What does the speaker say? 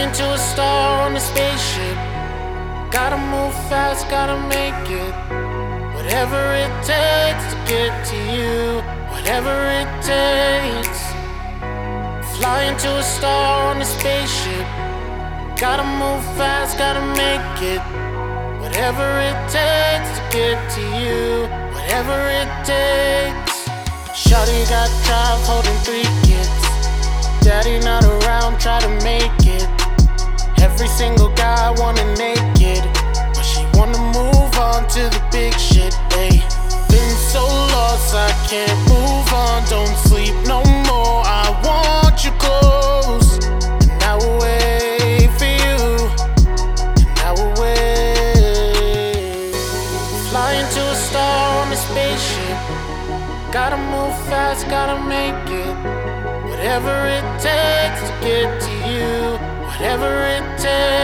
Flying to a star on a spaceship. Gotta move fast, gotta make it. Whatever it takes to get to you. Whatever it takes. Flying to a star on a spaceship. Gotta move fast, gotta make it. Whatever it takes to get to you. Whatever it takes. Shawty got drive, holding 3 kids. Daddy not around, try to make it. Every single guy wanna naked, but she wanna move on to the big shit, ayy. Been so lost, I can't move on. Don't sleep no more, I want you close. And I will wait for you, and I will wait. Flying to a star on a spaceship. Gotta move fast, gotta make it. Whatever it takes to get to you. Whatever it takes.